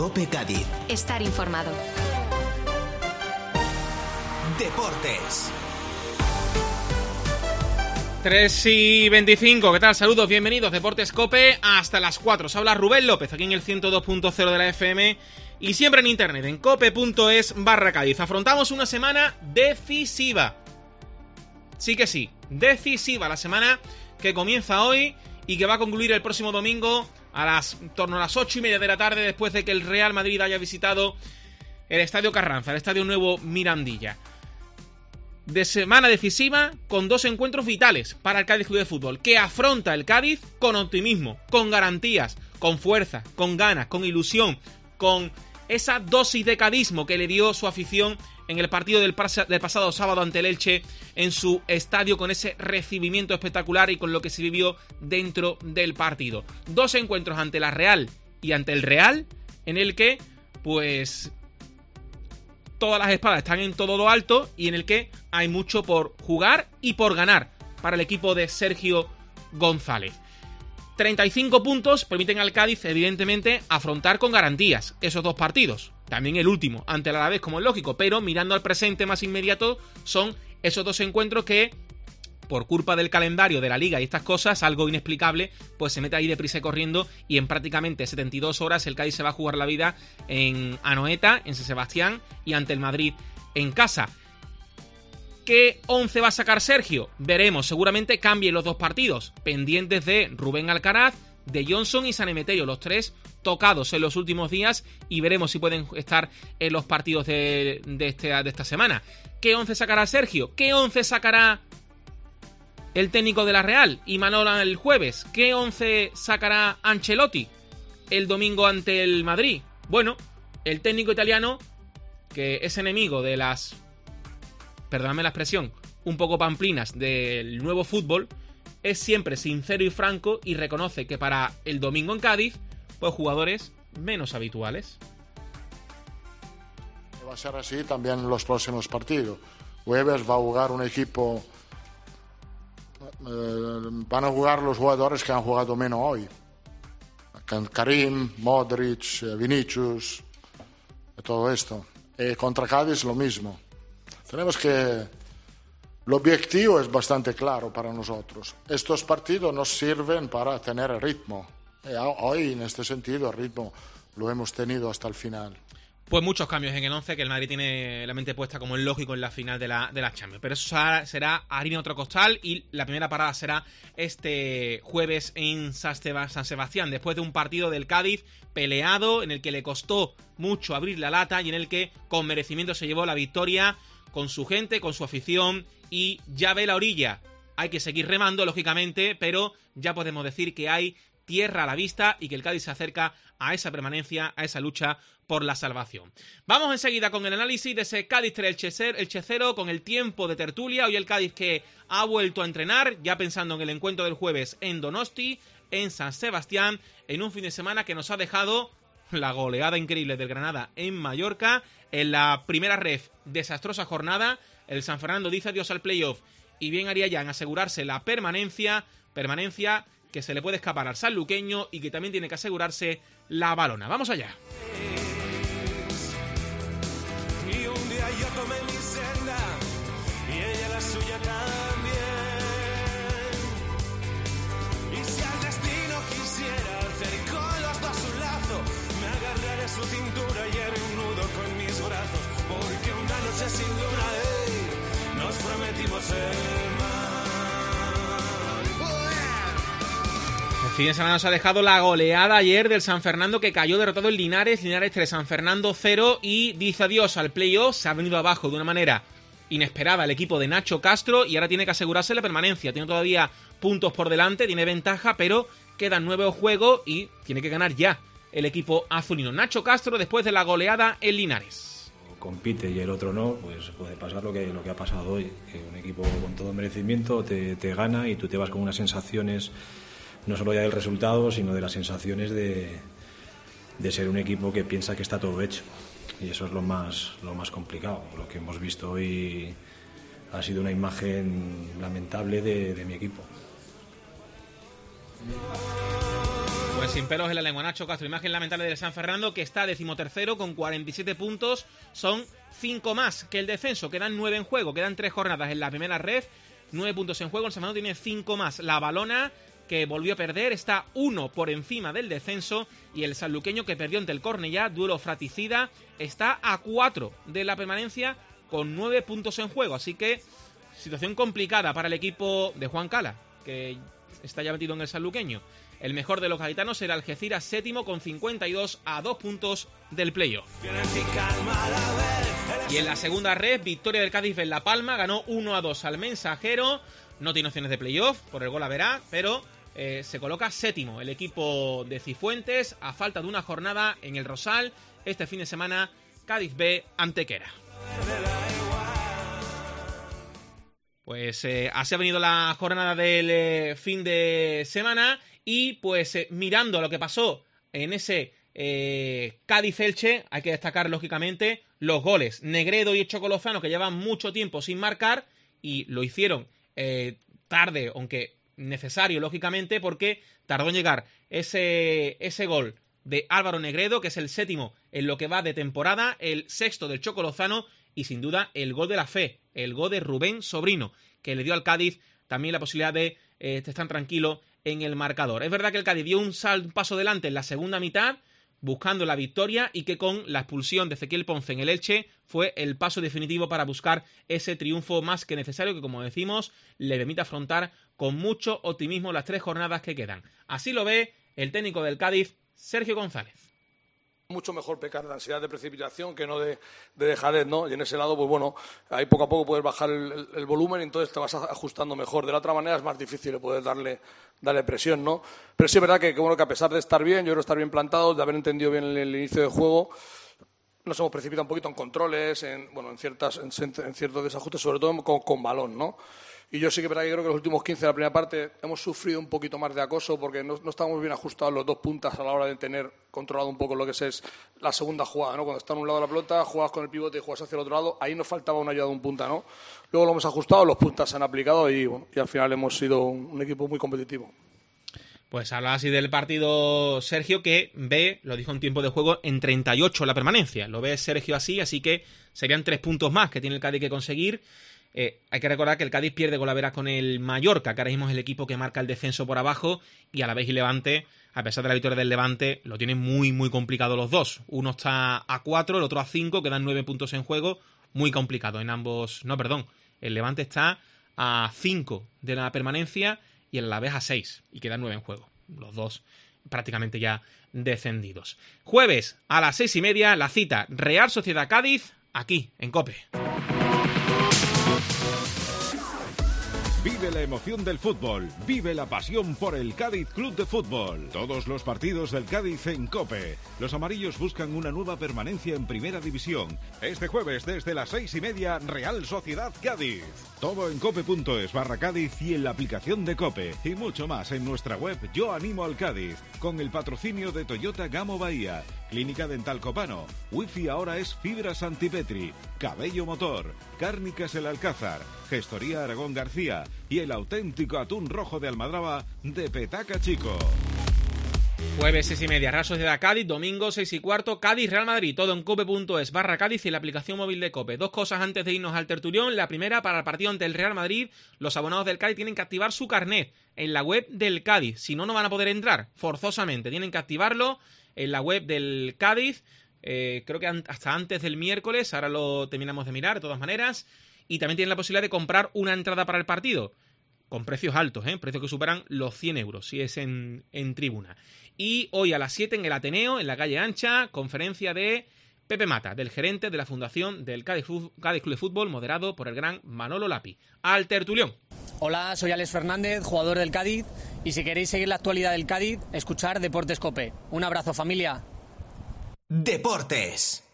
COPE Cádiz. Estar informado. Deportes. 3:25, ¿qué tal? Saludos, bienvenidos, Deportes COPE, hasta las 4. Os habla Rubén López, aquí en el 102.0 de la FM y siempre en internet, en cope.es/Cádiz. Afrontamos una semana decisiva. Sí que sí, decisiva, la semana que comienza hoy y que va a concluir el próximo domingo en torno a las 8:30 de la tarde, después de que el Real Madrid haya visitado el Estadio Carranza, el Estadio Nuevo Mirandilla. De semana decisiva con dos encuentros vitales para el Cádiz Club de Fútbol, que afronta el Cádiz con optimismo, con garantías, con fuerza, con ganas, con ilusión, con esa dosis de cadismo que le dio su afición en el partido del pasado sábado ante el Elche en su estadio, con ese recibimiento espectacular y con lo que se vivió dentro del partido. Dos encuentros ante la Real y ante el Real, en el que pues todas las espadas están en todo lo alto y en el que hay mucho por jugar y por ganar para el equipo de Sergio González. 35 puntos permiten al Cádiz, evidentemente, afrontar con garantías esos dos partidos. También el último, ante el Alavés, como es lógico, pero mirando al presente más inmediato, son esos dos encuentros que, por culpa del calendario de la Liga y estas cosas, algo inexplicable, pues se mete ahí deprisa y corriendo, y en prácticamente 72 horas el Cádiz se va a jugar la vida en Anoeta, en San Sebastián y ante el Madrid en casa. ¿Qué 11 va a sacar Sergio? Veremos, seguramente cambien los dos partidos, pendientes de Rubén Alcaraz, de Johnson y San Emeterio, los tres tocados en los últimos días, y veremos si pueden estar en los partidos de esta semana. ¿Qué 11 sacará Sergio? ¿Qué 11 sacará el técnico de la Real y Manola el jueves? ¿Qué 11 sacará Ancelotti el domingo ante el Madrid? Bueno, el técnico italiano, que es enemigo de las, perdóname la expresión, un poco pamplinas del nuevo fútbol, es siempre sincero y franco y reconoce que para el domingo en Cádiz, pues jugadores menos habituales. Va a ser así también en los próximos partidos. Jueves va a jugar un equipo, van a jugar los jugadores que han jugado menos hoy. Karim, Modric, Vinicius, todo esto. Y contra Cádiz lo mismo. Tenemos que... El objetivo es bastante claro para nosotros. Estos partidos nos sirven para tener ritmo. Hoy, en este sentido, el ritmo lo hemos tenido hasta el final. Pues muchos cambios en el 11, que el Madrid tiene la mente puesta, como es lógico, en la final de la Champions. Pero eso será harina otro costal, y la primera parada será este jueves en San Sebastián, después de un partido del Cádiz peleado, en el que le costó mucho abrir la lata y en el que con merecimiento se llevó la victoria, con su gente, con su afición, y ya ve la orilla. Hay que seguir remando, lógicamente, pero ya podemos decir que hay tierra a la vista y que el Cádiz se acerca a esa permanencia, a esa lucha por la salvación. Vamos enseguida con el análisis de ese Cádiz 3 Elche 0, con el tiempo de tertulia. Hoy el Cádiz que ha vuelto a entrenar, ya pensando en el encuentro del jueves en Donosti, en San Sebastián, en un fin de semana que nos ha dejado la goleada increíble del Granada en Mallorca. En la primera ref, desastrosa jornada, el San Fernando dice adiós al playoff y bien haría ya en asegurarse la permanencia que se le puede escapar al sanluqueño y que también tiene que asegurarse la Balona. ¡Vamos allá! Y un día yo tomé mi senda y ella la suya también. Y si al destino quisiera hacer con los dos un lazo, me agarraré su cintura y haré un nudo con mis brazos, porque una noche sin luna, nos prometimos el mar. El fin de semana nos ha dejado la goleada ayer del San Fernando, que cayó derrotado en Linares 3, San Fernando 0, y dice adiós al playoff. Se ha venido abajo de una manera inesperada el equipo de Nacho Castro y ahora tiene que asegurarse la permanencia. Tiene todavía puntos por delante, tiene ventaja, pero quedan 9 juegos y tiene que ganar ya el equipo azulino. Nacho Castro después de la goleada en Linares. Compite y el otro no, pues puede pasar lo que ha pasado hoy, que un equipo con todo merecimiento te gana y tú te vas con unas sensaciones, no solo ya del resultado, sino de las sensaciones de ser un equipo que piensa que está todo hecho, y eso es lo más complicado. Lo que hemos visto hoy ha sido una imagen lamentable de mi equipo. Pues sin pelos en la lengua. Nacho Castro, imagen lamentable del San Fernando, que está 13º con 47 puntos. Son 5 más que el descenso. Quedan 9 en juego. Quedan 3 jornadas en la primera ref. 9 puntos en juego. El San Fernando tiene 5 más. La Valona, que volvió a perder, está 1 por encima del descenso. Y el sanluqueño, que perdió ante el Cornellá, duelo fratricida, está a 4 de la permanencia con 9 puntos en juego. Así que situación complicada para el equipo de Juan Cala, que está ya metido en el sanluqueño. El mejor de los gaditanos era Algeciras, séptimo con 52 a 2 puntos del playoff. Y en la segunda red, victoria del Cádiz en La Palma, ganó 1-2 al Mensajero. No tiene opciones de playoff por el gol a verá, pero se coloca séptimo el equipo de Cifuentes a falta de una jornada en el Rosal. Este fin de semana, Cádiz B, Antequera. Pues así ha venido la jornada del fin de semana y pues mirando lo que pasó en ese Cádiz-Elche, hay que destacar lógicamente los goles. Negredo y Chocolozano, que llevan mucho tiempo sin marcar y lo hicieron tarde, aunque necesario lógicamente, porque tardó en llegar ese gol de Álvaro Negredo, que es el séptimo en lo que va de temporada, el sexto del Chocolozano y sin duda el gol de la fe, el gol de Rubén Sobrino, que le dio al Cádiz también la posibilidad de estar tranquilo en el marcador. Es verdad que el Cádiz dio un paso adelante en la segunda mitad, buscando la victoria, y que con la expulsión de Ezequiel Ponce en el Elche fue el paso definitivo para buscar ese triunfo más que necesario, que como decimos, le permite afrontar con mucho optimismo las 3 jornadas que quedan. Así lo ve el técnico del Cádiz, Sergio González. Mucho mejor pecar de ansiedad de precipitación que no de dejadez, ¿no? Y en ese lado, pues bueno, ahí poco a poco puedes bajar el volumen y entonces te vas ajustando mejor. De la otra manera es más difícil poder darle presión, ¿no? Pero sí es verdad que bueno, que a pesar de estar bien, yo creo estar bien plantados, de haber entendido bien el inicio del juego, nos hemos precipitado un poquito en controles, en ciertos desajustes, sobre todo con balón, ¿no? Y yo sí que es verdad que creo que los últimos 15 de la primera parte hemos sufrido un poquito más de acoso porque no estábamos bien ajustados los dos puntas a la hora de tener controlado un poco lo que es la segunda jugada, ¿no? Cuando está en un lado de la pelota, juegas con el pivote y juegas hacia el otro lado, ahí nos faltaba una ayuda de un punta, ¿no? Luego lo hemos ajustado, los puntas se han aplicado y al final hemos sido un equipo muy competitivo. Pues habla así del partido Sergio, que ve, lo dijo en tiempo de juego, en 38 la permanencia. Lo ve Sergio así que serían 3 puntos más que tiene el Cádiz que conseguir. Hay que recordar que el Cádiz pierde golavera con el Mallorca, que ahora mismo es el equipo que marca el descenso por abajo, y a la vez y Levante, a pesar de la victoria del Levante, lo tienen muy muy complicado los dos. Uno está a 4, el otro a 5, quedan 9 puntos en juego, muy complicado en ambos. No, perdón, el Levante está a 5 de la permanencia y el Alavés a 6, y quedan 9 en juego. Los dos prácticamente ya descendidos. Jueves a las 6:30, la cita Real Sociedad Cádiz, aquí en COPE. Vive la emoción del fútbol, vive la pasión por el Cádiz Club de Fútbol. Todos los partidos del Cádiz en COPE. Los amarillos buscan una nueva permanencia en Primera División. Este jueves desde las 6:30, Real Sociedad Cádiz. Todo en cope.es/Cádiz y en la aplicación de COPE. Y mucho más en nuestra web Yo Animo al Cádiz, con el patrocinio de Toyota Gamo Bahía, Clínica Dental Copano, Wi-Fi ahora es Fibra Santipetri, Cabello Motor, Cárnicas El Alcázar, Gestoría Aragón García y el auténtico atún rojo de Almadraba de Petaca Chico. Jueves 6:30, Real Sociedad Cádiz, domingo 6:15, Cádiz Real Madrid, todo en cope.es/Cádiz y la aplicación móvil de COPE. 2 cosas antes de irnos al tertulión. La primera, para el partido ante el Real Madrid, los abonados del Cádiz tienen que activar su carnet en la web del Cádiz, si no, no van a poder entrar, forzosamente, tienen que activarlo en la web del Cádiz, creo que hasta antes del miércoles, ahora lo terminamos de mirar de todas maneras, y también tienen la posibilidad de comprar una entrada para el partido, con precios altos, precios que superan los 100 euros, si es en tribuna. Y hoy a las 7 en el Ateneo, en la calle Ancha, conferencia de Pepe Mata, del gerente de la fundación del Cádiz Club de Fútbol, moderado por el gran Manolo Lapi. Al tertulión. Hola, soy Alex Fernández, jugador del Cádiz, y si queréis seguir la actualidad del Cádiz, escuchar Deportes COPE. Un abrazo, familia. Deportes.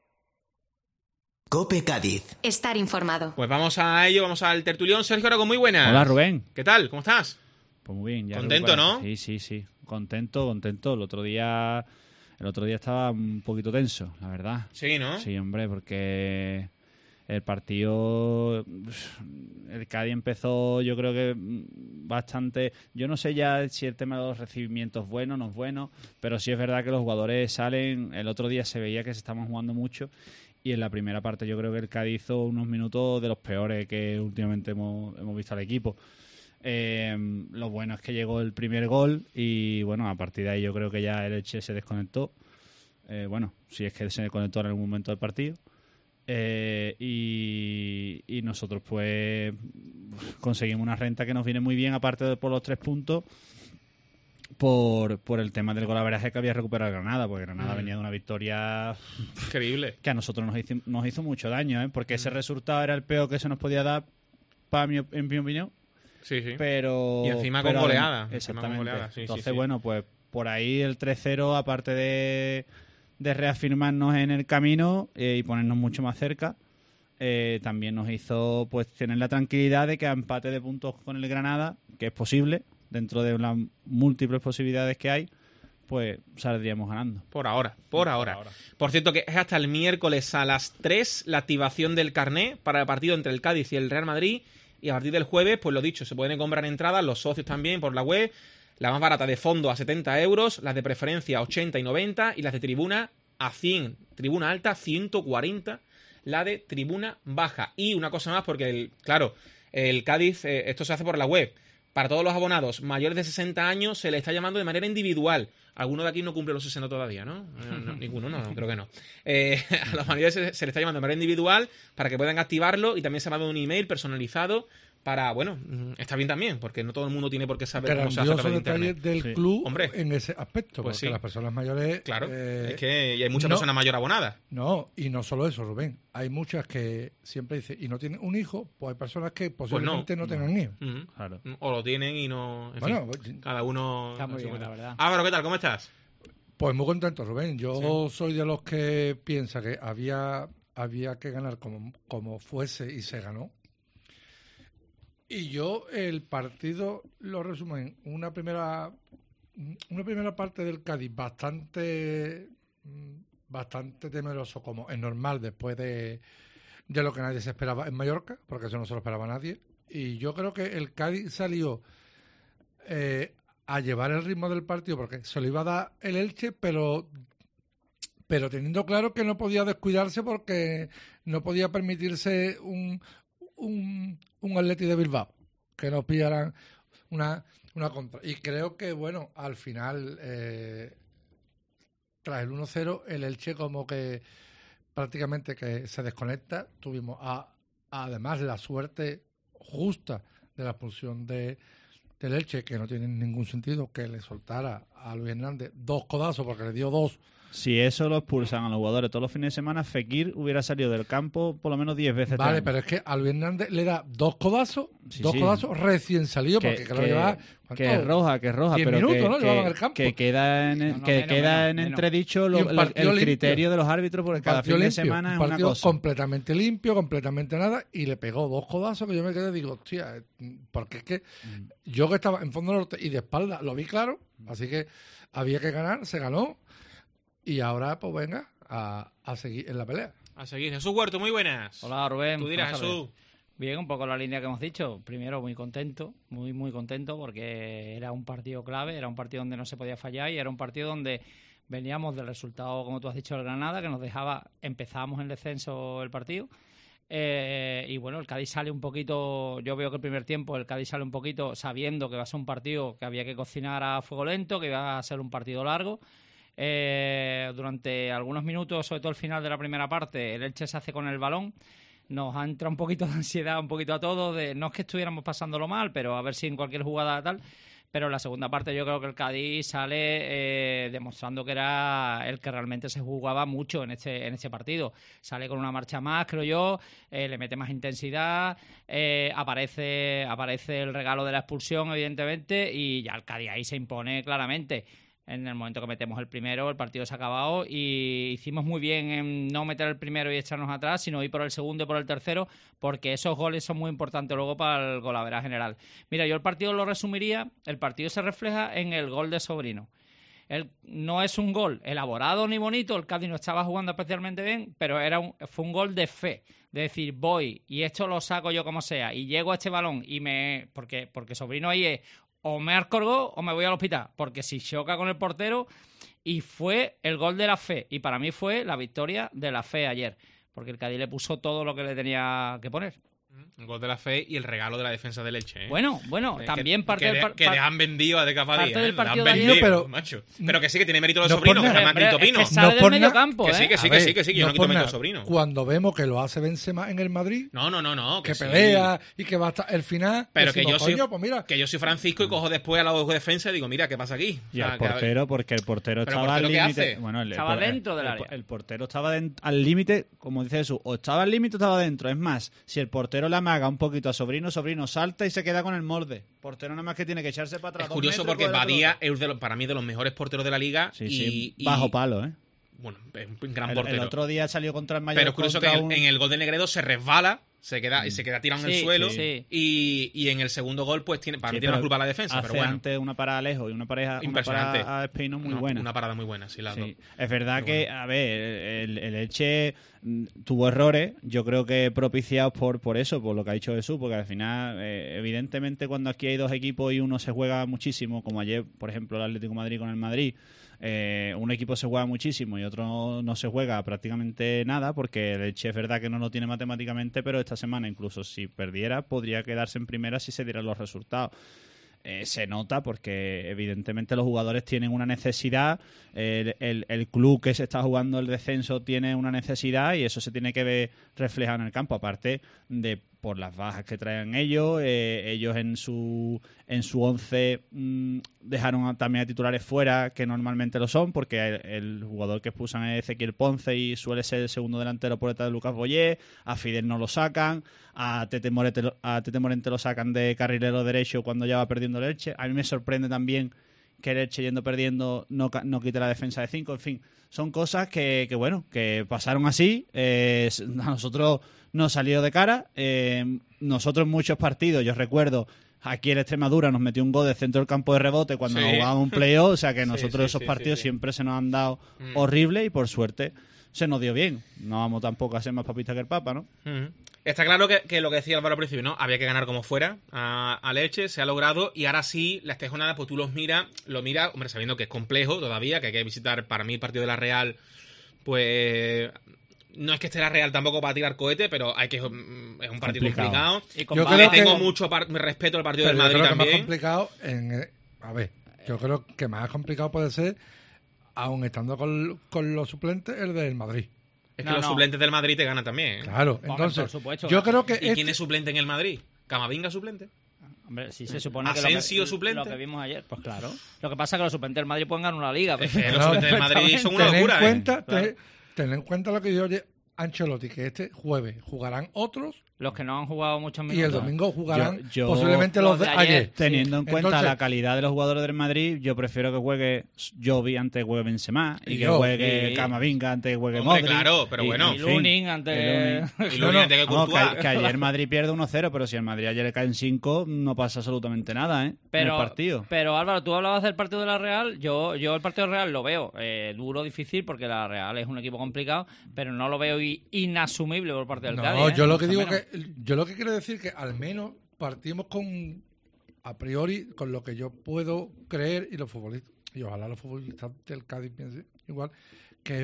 COPE Cádiz. Estar informado. Pues vamos a ello, vamos al tertulión. Sergio Arago, muy buenas. Hola, Rubén. ¿Qué tal? ¿Cómo estás? Pues muy bien. Ya ¿Contento, no? Sí. Contento. El otro día estaba un poquito tenso, la verdad. Sí, ¿no? Sí, hombre, porque El partido, el Cádiz empezó, yo creo que bastante. Yo no sé ya si el tema de los recibimientos es bueno o no es bueno, pero sí es verdad que los jugadores salen. El otro día se veía que se estaban jugando mucho y en la primera parte yo creo que el Cádiz hizo unos minutos de los peores que últimamente hemos visto al equipo. Lo bueno es que llegó el primer gol y bueno, a partir de ahí yo creo que ya el Elche se desconectó. Bueno, si es que se desconectó en algún momento del partido. Y nosotros pues conseguimos una renta que nos viene muy bien, aparte de por los 3 puntos, por el tema del golaveraje que había recuperado Granada, porque Granada venía de una victoria increíble, que a nosotros nos hizo mucho daño, porque ese resultado era el peor que se nos podía dar, en mi opinión. Sí. Pero, y encima con goleada. Exactamente. Sí, entonces, bueno, pues por ahí el 3-0, aparte de reafirmarnos en el camino y ponernos mucho más cerca, también nos hizo pues tener la tranquilidad de que a empate de puntos con el Granada, que es posible, dentro de las múltiples posibilidades que hay, pues saldríamos ganando. Por ahora. Por cierto, que es hasta el miércoles a las 3 la activación del carné para el partido entre el Cádiz y el Real Madrid, y a partir del jueves, pues lo dicho, se pueden comprar entradas, los socios también por la web. La más barata de fondo a 70 euros, las de preferencia 80 y 90 y las de tribuna a 100. Tribuna alta 140, la de tribuna baja. Y una cosa más, porque el Cádiz, esto se hace por la web. Para todos los abonados mayores de 60 años se le está llamando de manera individual. Alguno de aquí no cumple los 60 todavía, ¿no? Ninguno, no, creo que no. A los mayores se le está llamando de manera individual para que puedan activarlo, y también se ha mandado un email personalizado para, bueno, está bien también, porque no todo el mundo tiene por qué saber cómo se hace a través de internet. Del club, hombre, en ese aspecto, pues porque las personas mayores... Claro, es que y hay muchas personas mayores abonadas. No, y no solo eso, Rubén. Hay muchas que siempre dicen, y no tienen un hijo, pues hay personas que posiblemente no tengan hijos. Claro. O lo tienen y no... En fin, cada uno... Está muy bien, la verdad. Álvaro, ¿qué tal? ¿Cómo estás? Pues muy contento, Rubén. Yo soy de los que piensa que había que ganar como fuese, y se ganó. Y yo el partido lo resumo en una primera parte del Cádiz bastante temeroso, como es normal después de lo que nadie se esperaba en Mallorca, porque eso no se lo esperaba nadie. Y yo creo que el Cádiz salió a llevar el ritmo del partido, porque se lo iba a dar el Elche, pero teniendo claro que no podía descuidarse, porque no podía permitirse un Atleti de Bilbao, que nos pillaran una contra. Y creo que, bueno, al final, tras el 1-0, el Elche como que prácticamente que se desconecta. Tuvimos además la suerte justa de la expulsión del Elche, que no tiene ningún sentido que le soltara a Luis Hernández 2 codazos, porque le dio 2. Si eso lo expulsan a los jugadores todos los fines de semana, Fekir hubiera salido del campo por lo menos 10 veces. Vale, pero es que a Luis Hernández le da 2 codazos, codazos recién salido, porque creo que lleva... Que es roja, pero minutos, ¿no? Llevaban el campo. Que queda en entredicho el criterio de los árbitros, porque cada fin de semana es una cosa. Un partido completamente limpio, completamente nada, y le pegó 2 codazos que yo me quedé y digo, hostia, porque es que yo que estaba en fondo norte y de espalda lo vi claro, así que había que ganar, se ganó. Y ahora, pues venga, a seguir en la pelea. A seguir. Jesús Huerto, muy buenas. Hola, Rubén. Tú dirás, Jesús. Bien, un poco la línea que hemos dicho. Primero, muy contento, muy contento, porque era un partido clave, era un partido donde no se podía fallar, y era un partido donde veníamos del resultado, como tú has dicho, del Granada, que nos dejaba, empezábamos en descenso el partido. Y bueno, el Cádiz sale un poquito, yo veo que el primer tiempo el Cádiz sale un poquito sabiendo que va a ser un partido que había que cocinar a fuego lento, que iba a ser un partido largo. Durante algunos minutos, sobre todo el final de la primera parte, el Elche se hace con el balón. Nos ha entrado un poquito de ansiedad, un poquito a todos, no es que estuviéramos pasándolo mal, pero a ver si en cualquier jugada tal. Pero en la segunda parte yo creo que el Cádiz sale demostrando que era el que realmente se jugaba mucho en este partido. Sale con una marcha más, creo yo, le mete más intensidad, aparece el regalo de la expulsión, evidentemente, y ya el Cádiz ahí se impone claramente. En el momento que metemos el primero, el partido se ha acabado, y hicimos muy bien en no meter el primero y echarnos atrás, sino ir por el segundo y por el tercero, porque esos goles son muy importantes luego para el golaveraje general. Mira, yo el partido lo resumiría, el partido se refleja en el gol de Sobrino. No es un gol elaborado ni bonito, el Cádiz no estaba jugando especialmente bien, pero fue un gol de fe, de decir voy y esto lo saco yo como sea y llego a este balón y porque Sobrino ahí es o me arcolgo o me voy al hospital, porque si choca con el portero, y fue el gol de la fe, y para mí fue la victoria de la fe ayer, porque el Cádiz le puso todo lo que le tenía que poner. Un gol de la fe y el regalo de la defensa del Elche, ¿eh? Bueno, también parte del partido. Que le han vendido a De Capadía. Parte del partido de ayer, pero, macho. Pero que sí, que tiene mérito de no Sobrino, por que nada. jamás grito Pino. Es que sale del medio campo, Que sí, que sí, yo no quito mérito de Sobrino. Cuando vemos que lo hace Benzema en el Madrid, No. que sí. pelea y que va hasta el final, Pero que decimos, yo soy, coño, pues mira, que yo soy Francisco y cojo después a la defensa y digo, mira, ¿qué pasa aquí? Y al portero, porque el portero ¿Pero estaba el portero al qué límite. hace? Bueno, Estaba dentro del área. El portero estaba al límite, como dice Jesús, o estaba al límite o estaba dentro. Es más, si el portero le amaga un poquito a Sobrino salta y se queda con el molde. Portero nada más que tiene que echarse para atrás. Es curioso porque Badía es para mí de los mejores porteros de la liga. Sí, bajo palo, ¿eh? Bueno, es un gran portero. El otro día salió contra el Mallorca. Pero es curioso que en el gol de Negredo se resbala, se queda tirado en el suelo. Sí. Y en el segundo gol, pues para mí tiene una culpa la defensa. Pero bueno, antes una parada lejos y una parada a Espino muy buena. Una parada muy buena, sí, las dos. Es verdad que, a ver, el Elche tuvo errores, yo creo que propiciados por eso, por lo que ha dicho Jesús, porque al final, evidentemente, cuando aquí hay dos equipos y uno se juega muchísimo, como ayer, por ejemplo, el Atlético de Madrid con el Madrid, un equipo se juega muchísimo y otro no se juega prácticamente nada, porque el Elche es verdad que no lo tiene matemáticamente, pero esta semana incluso si perdiera podría quedarse en primera si se dieran los resultados. Se nota porque evidentemente los jugadores tienen una necesidad, el club que se está jugando el descenso tiene una necesidad y eso se tiene que ver reflejado en el campo, aparte de por las bajas que traen ellos en su 11 dejaron también a titulares fuera que normalmente lo son, porque el jugador que expulsan es Ezequiel Ponce y suele ser el segundo delantero por detrás de Lucas Boyé, a Fidel no lo sacan, a Tete Morente lo sacan de carrilero derecho cuando ya va perdiendo el Elche. A mí me sorprende también que el Elche yendo perdiendo no quite la defensa de 5, en fin, son cosas que pasaron así, a nosotros nos salió de cara, nosotros en muchos partidos, yo recuerdo aquí en Extremadura nos metió un gol de centro del campo de rebote cuando nos jugábamos un playoff, o sea que nosotros esos partidos siempre se nos han dado horrible y por suerte se nos dio bien, no vamos tampoco a ser más papistas que el Papa, ¿no? Está claro que lo que decía Álvaro al principio, ¿no? Había que ganar como fuera a Elche, se ha logrado y ahora sí, las 3 jornadas, pues tú lo miras, hombre, sabiendo que es complejo todavía, que hay que visitar, para mí el partido de la Real, pues no es que esté la Real tampoco para tirar cohete, pero es un partido complicado. Yo creo tengo mucho respeto al partido del Madrid yo creo también. Que más complicado yo creo que más complicado puede ser, aun estando con los suplentes, el del Madrid. Es que los suplentes del Madrid te ganan también, ¿eh? Claro, entonces, por supuesto, yo creo que... ¿Y quién es suplente en el Madrid? ¿Camavinga suplente? Hombre, si se supone que ¿Asensio suplente? Lo que vimos ayer, pues claro. Lo que pasa es que los suplentes del Madrid pueden ganar una liga. Es que los suplentes del Madrid son una locura, Ten en cuenta lo que dijo Ancelotti, que este jueves jugarán otros. Los que no han jugado muchos minutos. Y el domingo jugarán posiblemente los de ayer. Teniendo en cuenta la calidad de los jugadores del Madrid, yo prefiero que juegue Jovi antes que juegue Benzema y que juegue Camavinga antes que juegue Modric. Claro, pero bueno. Y Lunin antes que Courtois. Que ayer Madrid pierde 1-0, pero si el Madrid ayer le caen 5, no pasa absolutamente nada, en el partido. Pero Álvaro, tú hablabas del partido de la Real. Yo el partido de la Real lo veo duro, difícil, porque la Real es un equipo complicado, pero no lo veo inasumible por parte del Cádiz. Yo lo que digo yo lo que quiero decir que al menos partimos a priori con lo que yo puedo creer y los futbolistas, y ojalá los futbolistas del Cádiz piensen igual, que es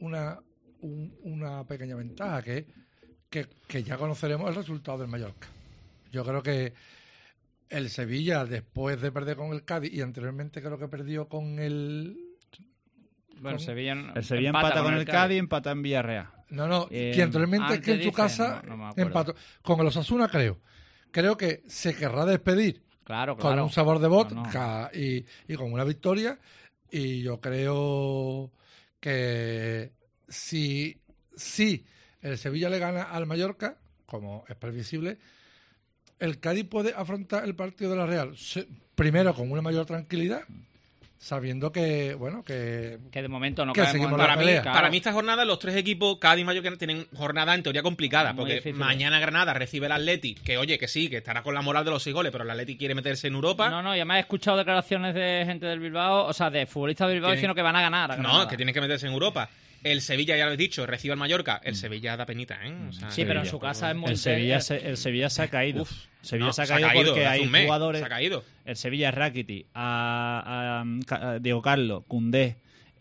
una pequeña ventaja, que ya conoceremos el resultado del Mallorca. Yo creo que el Sevilla, después de perder con el Cádiz y anteriormente creo que perdió con el... Bueno, el Sevilla empata con el Cádiz, empata en Villarreal. Que anteriormente que en su casa empató. Con el Osasuna creo que se querrá despedir con un sabor de vodka y con una victoria, y yo creo que si el Sevilla le gana al Mallorca, como es previsible, el Cádiz puede afrontar el partido de la Real primero con una mayor tranquilidad, sabiendo que de momento no caemos en para la pelea. Para mí esta jornada los 3 equipos, Cádiz y Mallorca, tienen jornada en teoría complicada, porque difícil, mañana Granada recibe el Atleti, que oye, que sí, que estará con la moral de los 6 goles, pero el Atleti quiere meterse en Europa. No, ya me he escuchado declaraciones de gente del Bilbao, o sea, de futbolistas del Bilbao diciendo que van a ganar a Granada. No, que tienen que meterse en Europa. El Sevilla, ya lo he dicho, recibe al Mallorca. El Sevilla da penita, ¿eh? O sea, Sí, pero en su casa es muy... El Sevilla se ha caído. Uf, Sevilla no, se ha caído porque hace hay un mes, jugadores. se ha caído. El Sevilla es Rakitic, a Diego Carlos, Koundé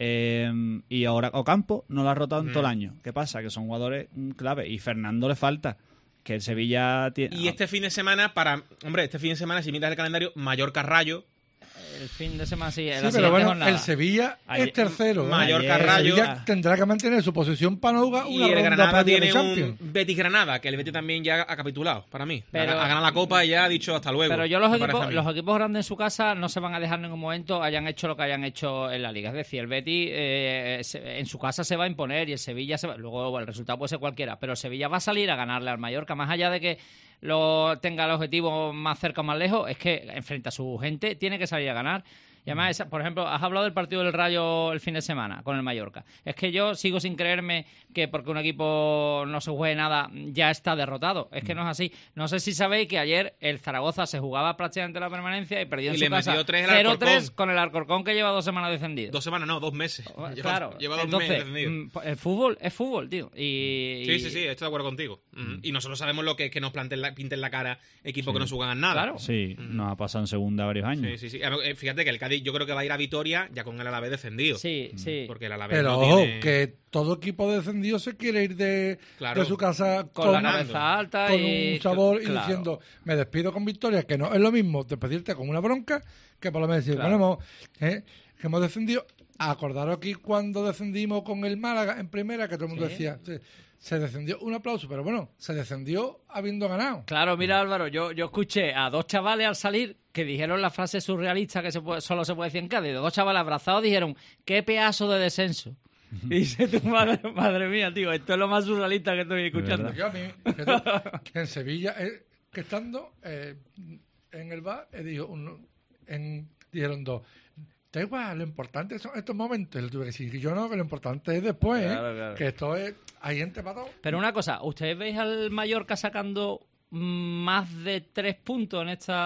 y ahora Ocampo no lo ha rotado en todo el año. ¿Qué pasa? Que son jugadores clave y Fernando le falta. Que el Sevilla tiene. Y este fin de semana, si miras el calendario, Mallorca-Rayo. El fin de semana sí. Sí, pero bueno, el Sevilla es tercero. Mallorca-Rayo. El Sevilla tendrá que mantener su posición para no jugar una Y el ronda Granada previa de tiene Champions. un Betis-Granada, que el Betis también ya ha capitulado, para mí. Pero- ha ganado la Copa y ya ha dicho hasta luego. Pero yo me parece a mí. los equipos grandes en su casa no se van a dejar en ningún momento hayan hecho lo que hayan hecho en la Liga. Es decir, el Betis en su casa se va a imponer y el Sevilla se va... Luego el resultado puede ser cualquiera, pero el Sevilla va a salir a ganarle al Mallorca. Más allá de que tenga el objetivo más cerca o más lejos, es que enfrente a su gente tiene que salir a ganar. Y además, por ejemplo, has hablado del partido del Rayo el fin de semana con el Mallorca. Es que yo sigo sin creerme que porque un equipo no se juegue nada ya está derrotado. Es que no es así. No sé si sabéis que ayer el Zaragoza se jugaba prácticamente la permanencia y perdió en Y su le casa metió 3 al 0-3 Alcorcón. con el Alcorcón, que lleva 2 semanas descendido. 2 semanas, no, 2 meses. Claro. Lleva 2 Entonces, meses descendido. el fútbol es fútbol, tío. Sí, estoy de acuerdo contigo. Y nosotros sabemos lo que es que nos pinten la cara equipos que no juegan nada. Claro. Sí, nos ha pasado en segunda varios años. Sí. Fíjate que el Cádiz yo creo que va a ir a Vitoria ya con el Alavés descendido. Sí. Porque el Alavés Pero no ojo, tiene... que todo equipo descendido se quiere ir de su casa con la cabeza alta con y... un sabor y claro. diciendo, me despido con victoria, que no es lo mismo despedirte con una bronca que por lo menos decir, Claro. bueno, que hemos descendido. Acordaros aquí cuando descendimos con el Málaga en primera, que todo el mundo Sí. decía, se descendió, un aplauso, pero bueno, se descendió habiendo ganado. Claro, mira Álvaro, yo escuché a 2 chavales al salir que dijeron la frase surrealista que solo se puede decir en Cádiz. 2 chavales abrazados dijeron, qué pedazo de descenso. Y dice tu madre mía, tío, esto es lo más surrealista que estoy escuchando. Yo a mí, que en Sevilla, que estando en el bar, dijeron 2. Da igual, lo importante son estos momentos. Y le tuve que decir que yo no, que lo importante es después, Claro. que esto es... Hay gente para todo. Pero una cosa, ¿ustedes veis al Mallorca sacando más de 3 puntos en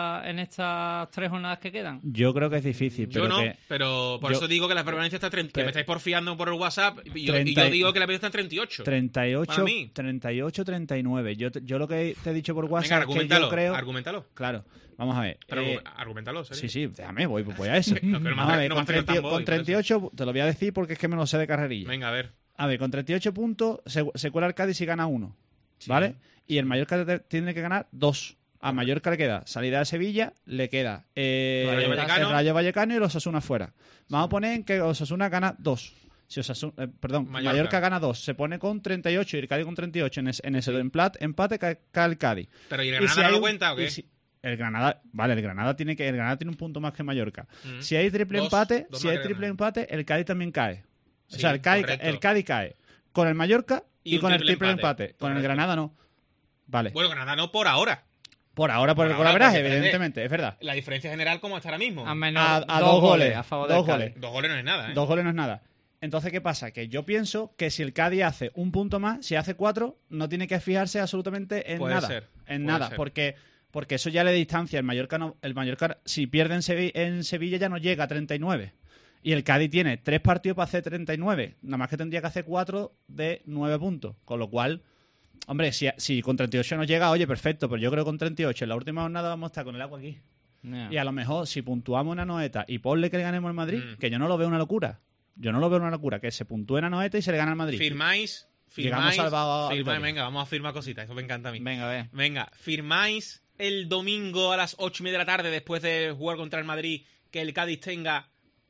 estas 3 jornadas que quedan? Yo creo que es difícil. Yo pero no, que- pero por yo- eso digo que la permanencia está que me estáis porfiando por el WhatsApp y yo 30 digo que la permanencia está en 38. 38, Para mí. 38, 39. Yo lo que te he dicho por Venga, WhatsApp es que yo creo... argumentalo. Claro, vamos a ver. Pero argumentalo, ¿serio? Sí, déjame, voy a eso. No, que no me Vamos a hace- ver, no me hace tan voy, con por 38, te lo voy a decir porque es que me lo sé de carrerilla. Venga, a ver. A ver, con 38 puntos se cuela el Cádiz y gana 1, ¿vale? Y el Mallorca tiene que ganar 2. A Mallorca le queda salida de Sevilla, le queda Rayo Vallecano. el Rayo Vallecano y los Osasuna fuera. Vamos a poner que Osasuna gana 2. Si Mallorca gana 2, se pone con 38 y el Cádiz con 38. En ese empate cae el Cádiz. Pero ¿y el Granada si no hay lo un- cuenta o qué? y si- el Granada tiene un punto más que Mallorca. Si hay triple Dos empate, más si hay que triple Granada. empate, el Cádiz también cae. O Sí, sea, el Cádiz correcto. cae con el Mallorca Y y un con el triple triple empate. empate. Con el Correcto. Granada no. Vale. Bueno, Granada no por ahora. Por ahora, por el ahora, golaveraje, porque, evidentemente, es verdad. La diferencia general, ¿cómo está ahora mismo? A menos A 2 2 goles. a favor 2 del Cádiz. goles. 2 goles no es nada, ¿eh? 2 goles no es nada. Entonces, ¿qué pasa? Que yo pienso que si el Cádiz hace un punto más, si hace 4, no tiene que fijarse absolutamente en Puede nada. ser, En puede nada, ser. porque eso ya le distancia. El Mallorca, si pierde en Sevilla, ya no llega a 39. Y el Cádiz tiene 3 partidos para hacer 39. Nada más que tendría que hacer 4 de 9 puntos. Con lo cual, hombre, si con 38 nos llega, oye, perfecto. Pero yo creo que con 38 en la última jornada vamos a estar con el agua aquí. Yeah. Y a lo mejor, si puntuamos una Anoeta y ponle que le ganemos al Madrid, que yo no lo veo una locura. Yo no lo veo una locura, que se puntúe en Anoeta y se le gana al Madrid. Firmáis. Llegamos salvados a Vitoria. Venga, vamos a firmar cositas. Eso me encanta a mí. Venga, a ver. Venga, firmáis el domingo a las 8:30 de la tarde después de jugar contra el Madrid que el Cádiz tenga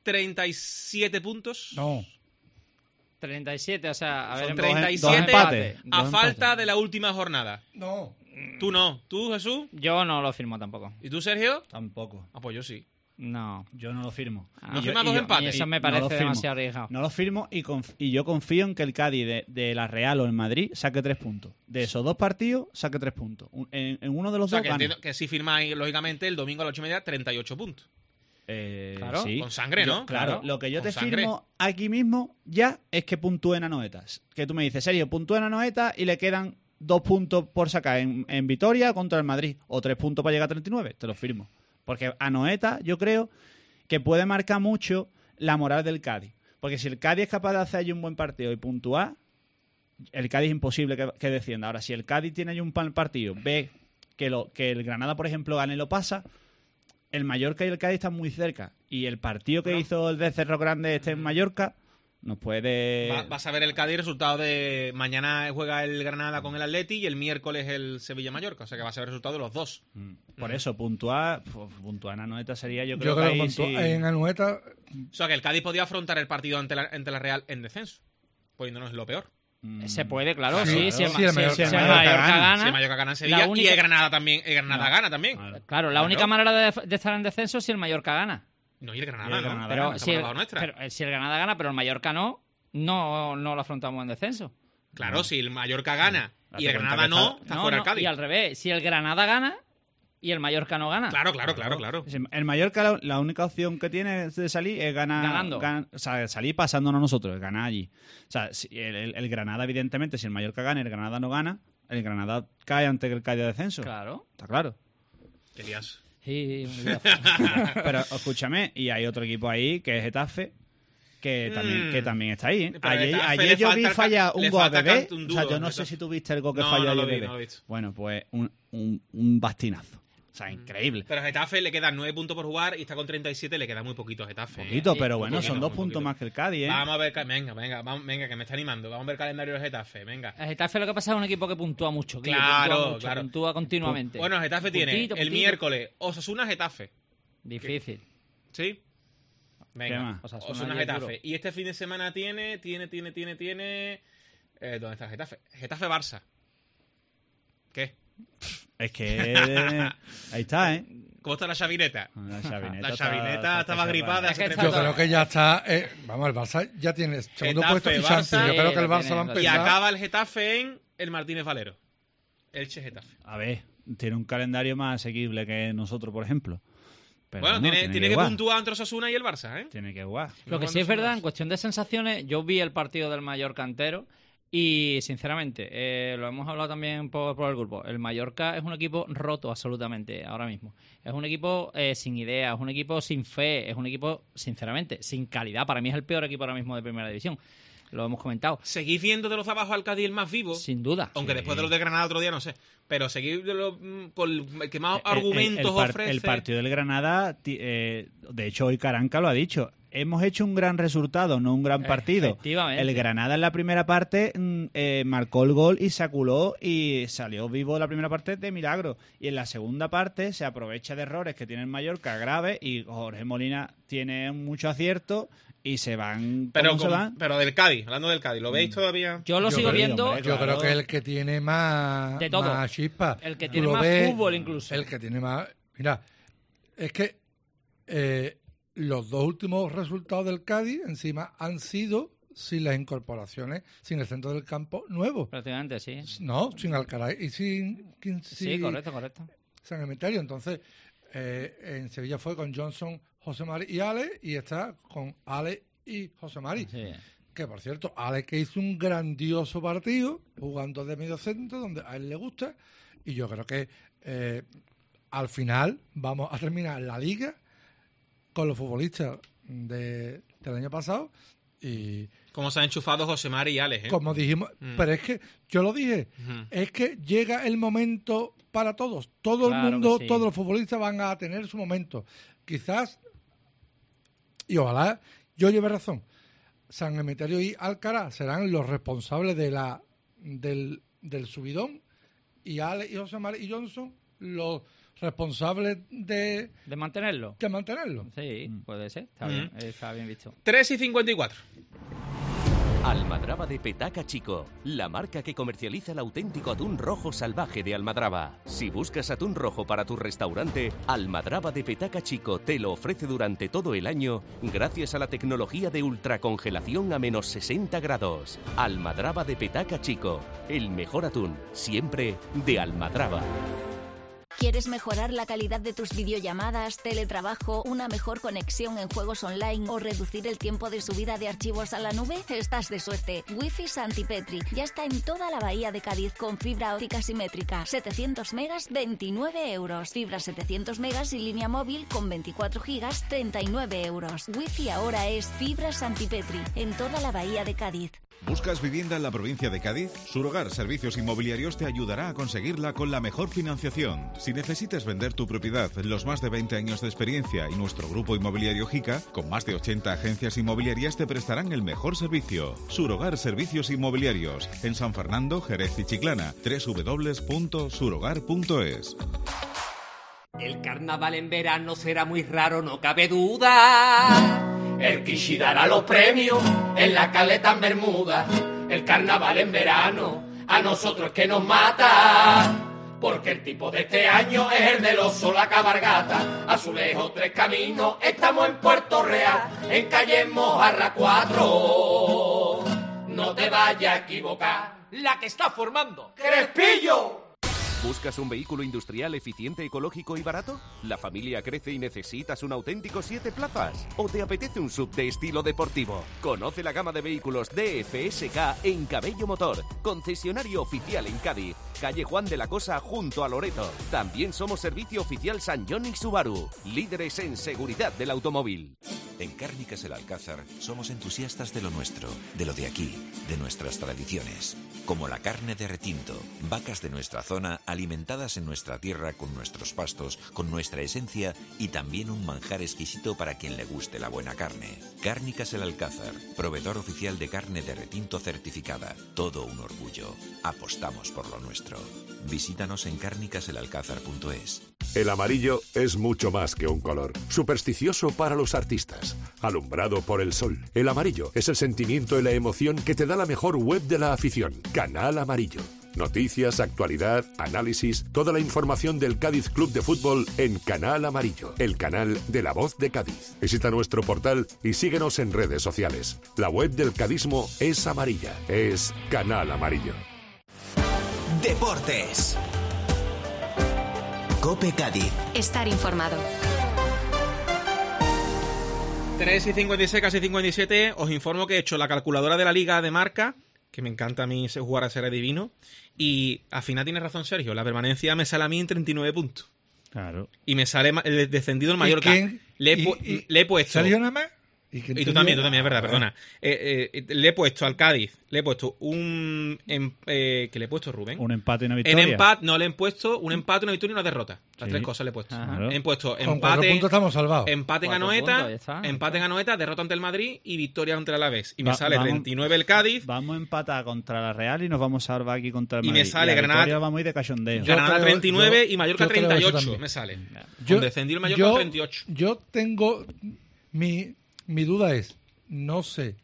37 puntos. No. 37, o sea, a ver... Son dos 37 empates. a Dos falta empates. de la última jornada. No. Tú no. ¿Tú, Jesús? Yo no lo firmo tampoco. ¿Y tú, Sergio? Tampoco. Ah, pues yo sí. No. Yo no lo firmo. ¿No Y firmas yo- dos y yo- empates? Y eso me no lo parece firmo. demasiado arriesgado. No lo firmo y yo confío en que el Cádiz de la Real o el Madrid saque 3 puntos. De esos 2 partidos, saque 3 puntos. En uno de O los sea, dos que gana. entiendo que si firmáis, lógicamente, el domingo a las 8:30, 38 puntos. Claro. Sí. Con sangre, ¿no? Claro, lo que yo Con te sangre. firmo aquí mismo ya es que puntúen a Noetas. Que tú me dices, serio, puntúen a Noetas y le quedan 2 puntos por sacar en Vitoria contra el Madrid. O 3 puntos para llegar a 39. Te lo firmo. Porque a Noeta yo creo que puede marcar mucho la moral del Cádiz. Porque si el Cádiz es capaz de hacer allí un buen partido y puntuar, el Cádiz es imposible que descienda. Ahora, si el Cádiz tiene allí un partido, ve que el Granada, por ejemplo, gana y lo pasa, el Mallorca y el Cádiz están muy cerca. Y el partido que hizo el de Cerro Grande en Mallorca nos puede... Vas a ver el Cádiz, resultado de... Mañana juega el Granada con el Atleti y el miércoles el Sevilla-Mallorca. O sea que va a ser el resultado de los dos. Por eso, puntuar en Anoeta sería, yo creo que ahí ahí en Anoeta... O sea que el Cádiz podía afrontar el partido ante la Real en descenso, poniéndonos lo peor. Se puede, claro, Sí, si el Mallorca gana. Si el Mallorca gana en Sevilla y el Granada también. El Granada gana también. Claro, la única manera de estar en descenso es si el Mallorca gana. No, y el Granada, ¿no? Pero si el Granada gana, pero el Mallorca no lo afrontamos en descenso. Claro, si el Mallorca gana y el Granada no, está fuera el Cádiz. Y al revés, si el Granada gana y el Mallorca no gana. Claro. El Mallorca la única opción que tiene de salir es Ganando. o sea, salir pasándonos nosotros, ganar allí. O sea, si el Granada, evidentemente, si el Mallorca gana y el Granada no gana, el Granada cae ante el Cádiz de descenso. Claro. Está claro. Qué lías. Sí, Pero escúchame, y hay otro equipo ahí que es Getafe, que también está ahí. Ayer yo vi fallar un gol a Bebé. O sea, yo no sé si tú viste el gol que falló ayer Bebé. No lo he visto. Bueno, pues un bastinazo. O sea, increíble. Pero a Getafe le quedan 9 puntos por jugar y está con 37, le queda muy poquito a Getafe. Poquito, pero bueno, son 2 puntos más que el Cádiz, ¿eh? Vamos a ver, venga, que me está animando. Vamos a ver el calendario del Getafe, venga. El Getafe lo que pasa es un equipo que puntúa mucho. Claro. Puntúa continuamente. Bueno, Getafe tiene el miércoles Osasuna-Getafe. Difícil. ¿Sí? Venga, Osasuna Getafe. Y este fin de semana tiene... ¿dónde está el Getafe? Getafe-Barça. ¿Qué? Es que ahí está, ¿eh? ¿Cómo está la chavineta? La chavineta estaba gripada. Yo creo que ya está... vamos, el Barça ya tiene segundo puesto y chance. Yo creo que el Barça va a empezar... Y acaba el Getafe en el Martínez Valero. Elche Getafe. A ver, tiene un calendario más asequible que nosotros, por ejemplo. Pero bueno, tiene que puntuar entre Osasuna y el Barça, ¿eh? Tiene que jugar. Lo que sí es verdad, en cuestión de sensaciones, yo vi el partido del Mallorca entero y, sinceramente, lo hemos hablado también por el grupo, el Mallorca es un equipo roto absolutamente ahora mismo. Es un equipo sin ideas, es un equipo sin fe, es un equipo, sinceramente, sin calidad. Para mí es el peor equipo ahora mismo de Primera División. Lo hemos comentado. ¿Seguís viendo de los de abajo al Cádiz el más vivo? Sin duda. Aunque después de los de Granada otro día no sé. Pero seguís con el que más argumentos ofrece. El partido del Granada, de hecho hoy Caranca lo ha dicho. Hemos hecho un gran resultado, no un gran partido. Efectivamente. El Granada en la primera parte marcó el gol y se aculó y salió vivo la primera parte de milagro. Y en la segunda parte se aprovecha de errores que tiene el Mallorca graves y Jorge Molina tiene mucho acierto y se van... Pero del Cádiz, hablando del Cádiz, ¿lo veis todavía? Yo lo sigo viendo. Hombre, Yo creo que el que tiene más chispa. El que tiene más fútbol incluso. El que tiene más... Mira, es que los dos últimos resultados del Cádiz encima han sido sin las incorporaciones, sin el centro del campo nuevo. Prácticamente, sí. No, sin Alcaraz y sin sí, correcto. San Emeterio. Entonces, en Sevilla fue con Johnson, José Mari y Ale, y está con Ale y José Mari. Sí. Que, por cierto, Ale que hizo un grandioso partido jugando de medio centro, donde a él le gusta, y yo creo que al final vamos a terminar la liga con los futbolistas del año pasado y... Como se han enchufado José Mari y Alex, ¿eh? Como dijimos, pero es que, yo lo dije, es que llega el momento para todos. Todo el mundo, sí. Todos los futbolistas van a tener su momento. Quizás, y ojalá yo lleve razón, San Emeterio y Alcaraz serán los responsables del subidón y Alex y José Mari y Johnson los responsables de mantenerlo. De mantenerlo. Sí, puede ser. Está bien visto. 3:54. Almadraba de Petaca Chico, la marca que comercializa el auténtico atún rojo salvaje de Almadraba. Si buscas atún rojo para tu restaurante, Almadraba de Petaca Chico te lo ofrece durante todo el año gracias a la tecnología de ultracongelación a menos 60 grados. Almadraba de Petaca Chico, el mejor atún, siempre de Almadraba. ¿Quieres mejorar la calidad de tus videollamadas, teletrabajo, una mejor conexión en juegos online o reducir el tiempo de subida de archivos a la nube? Estás de suerte. Wi-Fi Santipetri ya está en toda la bahía de Cádiz con fibra óptica simétrica. 700 megas, 29 euros. Fibra 700 megas y línea móvil con 24 gigas, 39 euros. Wi-Fi ahora es fibra Santipetri en toda la bahía de Cádiz. ¿Buscas vivienda en la provincia de Cádiz? Surogar Servicios Inmobiliarios te ayudará a conseguirla con la mejor financiación. Si necesitas vender tu propiedad, los más de 20 años de experiencia y nuestro grupo inmobiliario JICA, con más de 80 agencias inmobiliarias, te prestarán el mejor servicio. Surogar Servicios Inmobiliarios, en San Fernando, Jerez y Chiclana. www.surogar.es. El carnaval en verano será muy raro, no cabe duda. El Kishi dará los premios en la caleta en Bermuda. El carnaval en verano a nosotros es que nos mata. Porque el tipo de este año es el del oso, la cabalgata. Azulejo, Tres Caminos, estamos en Puerto Real, en calle Mojarra 4. No te vayas a equivocar, la que está formando Crespillo. ¿Buscas un vehículo industrial eficiente, ecológico y barato? ¿La familia crece y necesitas un auténtico 7 plazas? ¿O te apetece un SUV de estilo deportivo? Conoce la gama de vehículos DFSK en Cabello Motor, concesionario oficial en Cádiz, calle Juan de la Cosa junto a Loreto. También somos servicio oficial San John y Subaru, líderes en seguridad del automóvil. En Cárnicas El Alcázar somos entusiastas de lo nuestro, de lo de aquí, de nuestras tradiciones. Como la carne de retinto, vacas de nuestra zona alimentadas en nuestra tierra con nuestros pastos, con nuestra esencia y también un manjar exquisito para quien le guste la buena carne. Cárnicas El Alcázar, proveedor oficial de carne de retinto certificada. Todo un orgullo. Apostamos por lo nuestro. Visítanos en cárnicaselalcázar.es. El amarillo es mucho más que un color. Supersticioso para los artistas. Alumbrado por el sol. El amarillo es el sentimiento y la emoción que te da la mejor web de la afición. Canal Amarillo. Noticias, actualidad, análisis, toda la información del Cádiz Club de Fútbol en Canal Amarillo, el canal de La Voz de Cádiz. Visita nuestro portal y síguenos en redes sociales. La web del cadismo es amarilla, es Canal Amarillo. Deportes. COPE Cádiz. Estar informado. 3:56, casi 57, os informo que he hecho la calculadora de la Liga de Marca, que me encanta a mí jugar a ser divino, y al final tiene razón Sergio, la permanencia me sale a mí en 39 puntos. Claro. Y me sale el descendido el Mallorca. Le he puesto... ¿Sergio nada más? Y tú también, es verdad, perdona. Le he puesto al Cádiz, le he puesto ¿qué le he puesto, Rubén? Un empate y una victoria. En empate, no, le he puesto un empate, una victoria y una derrota. Las tres cosas le he puesto. Claro. He puesto Con 4 empate, puntos estamos salvados. empate en 4 Anoeta, puntos, ya está. empate en Anoeta, derrota ante el Madrid y victoria ante el Alavés. Y me sale 39 el Cádiz. Vamos a empatar contra la Real y nos vamos a salvar aquí contra el Y Madrid. me sale la Granada. victoria vamos a ir de cachondeo. Granada 39 y Mallorca yo creo eso 38 también. me sale. Yo- Con descendido el Mallorca 38. Yo tengo... Mi duda es, no sé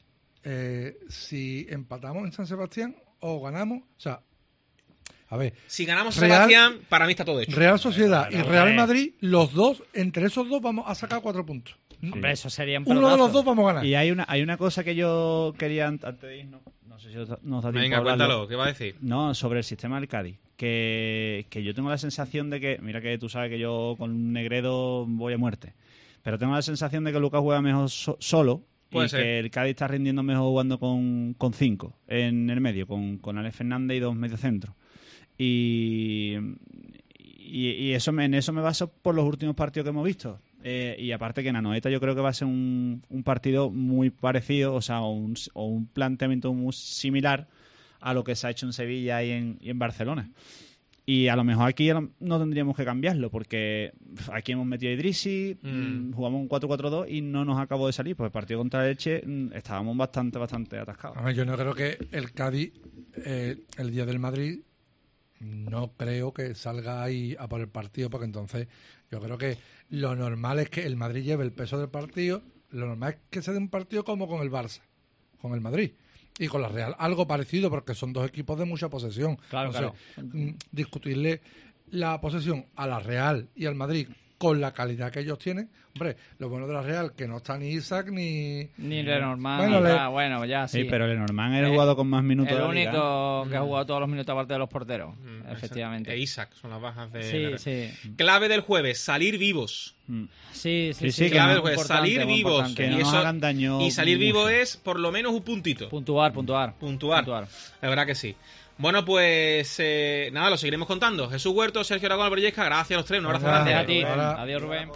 si empatamos en San Sebastián o ganamos. O sea, a ver... Si ganamos Real- Sebastián, para mí está todo hecho. Real Sociedad y Claro, Real hombre. Madrid, los dos, entre esos dos vamos a sacar 4 puntos. Hombre, eso sería un Uno de pelotazo. los dos vamos a ganar. Y hay una cosa que yo quería antes de irnos, no sé si nos da tiempo Venga, a hablarlo. cuéntalo, ¿qué va a decir? No, sobre el sistema del Cádiz. Que yo tengo la sensación de que, mira que tú sabes que yo con Negredo voy a muerte, pero tengo la sensación de que Lucas juega mejor solo Puede y ser. que el Cádiz está rindiendo mejor jugando con 5 en el medio, con Alex Fernández y 2 mediocentros. Y eso en eso me baso por los últimos partidos que hemos visto. Y aparte que en Anoeta yo creo que va a ser un partido muy parecido, o sea, un planteamiento muy similar a lo que se ha hecho en Sevilla y en Barcelona. Y a lo mejor aquí no tendríamos que cambiarlo, porque aquí hemos metido a Idrissi, jugamos un 4-4-2 y no nos acabó de salir. Pues el partido contra el Elche estábamos bastante atascados. A ver, yo no creo que el Cádiz, el día del Madrid, no creo que salga ahí a por el partido, porque entonces yo creo que lo normal es que el Madrid lleve el peso del partido, lo normal es que se dé un partido como con el Barça, con el Madrid. Y con la Real, algo parecido, porque son dos equipos de mucha posesión. Claro, Discutirle la posesión a la Real y al Madrid con la calidad que ellos tienen. Hombre, lo bueno de la Real, que no está ni Isaac ni Lenormand. Bueno, ya sí. Sí, pero Lenormand es el jugador con más minutos el de la liga. único que ha jugado todos los minutos aparte de los porteros, efectivamente. E Isaac son las bajas de... Sí. Clave del jueves, salir vivos. Sí. Clave del jueves, salir vivos. Que no nos hagan daño. Y salir vivo es por lo menos un puntito. Puntuar. La verdad que sí. Bueno, pues nada, lo seguiremos contando. Jesús Huerto, Sergio Aragón, Álvaro Yesca, gracias a los tres. Un abrazo grande. Gracias a ti. Adiós, Rubén.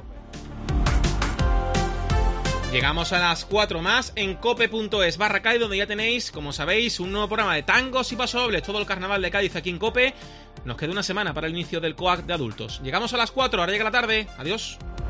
Llegamos a las 4 más en cope.es/Cádiz, donde ya tenéis, como sabéis, un nuevo programa de tangos y pasodobles, todo el carnaval de Cádiz aquí en Cope. Nos queda una semana para el inicio del COAC de adultos. Llegamos a las 4, ahora llega la tarde. Adiós.